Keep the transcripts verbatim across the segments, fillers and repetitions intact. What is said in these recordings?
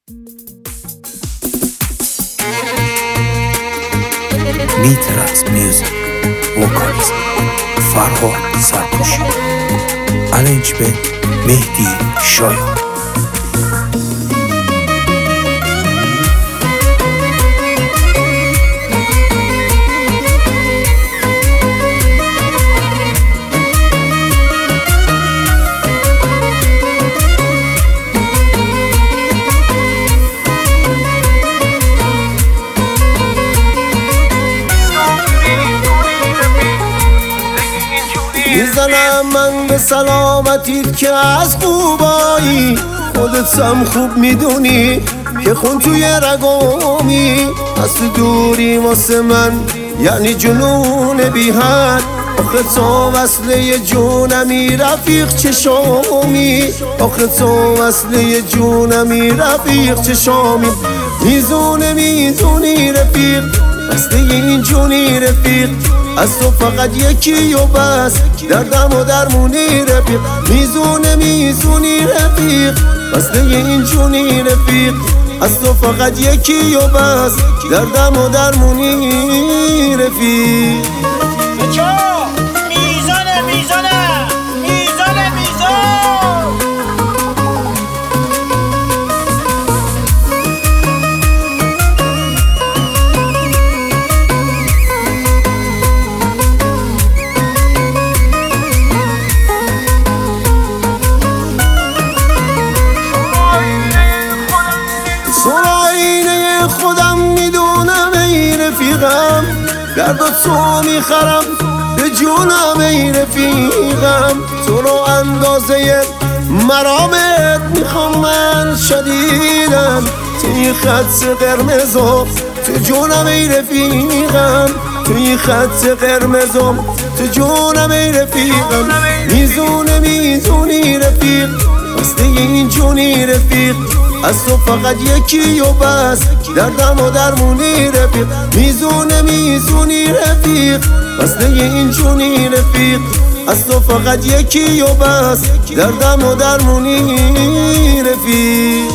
میترس میوزیک وکالیست فرهاد سرپوشی ارنج به مهدی شایان. میزنم من به سلامتیت که از خوبایی، خودت هم خوب میدونی که خون توی رگامی. از تو دوری واسه من یعنی جنون بی حد، آخه تو وصله جونمی رفیق چشامی، آخه تو وصله جونمی رفیق چشامی. میزونه میزونی رفیق وصله این جونی رفیق، از تو فقط یکی و بس دردم و درمونی رفیق. میزونه میزونی رفیق وصله این جونی رفیق، از تو فقط یکی و بس دردم و درمونی رفیق. میزانه میزانه میزانه میزان سراینه خودم میدونم ای رفیقم، درد تو میخرم به جونم ای رفیقم. تو رو اندازه مرامت میخوام من شدیدم، توی خط قرمزم تو جونم ای رفیقم، توی خط قرمزم تو جونم ای رفیقم. میزونه میزونی رفیق واسه این جونی رفیق، از تو فقط یکی و بس دردم و درمونی رفیق. میزونه میزونی رفیق واسه این جونی رفیق، از تو فقط یکی و بس دردم و درمونی رفیق.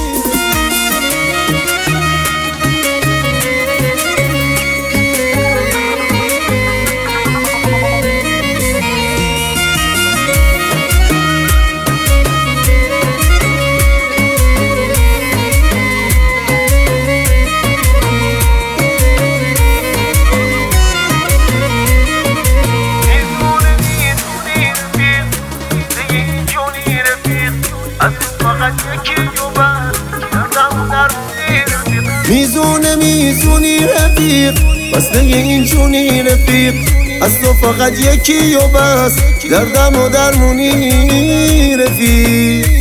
میزونه میزونی رفیق وصله این جونی رفیق، از تو فقط یکی و بس دردم و درمونی رفیق.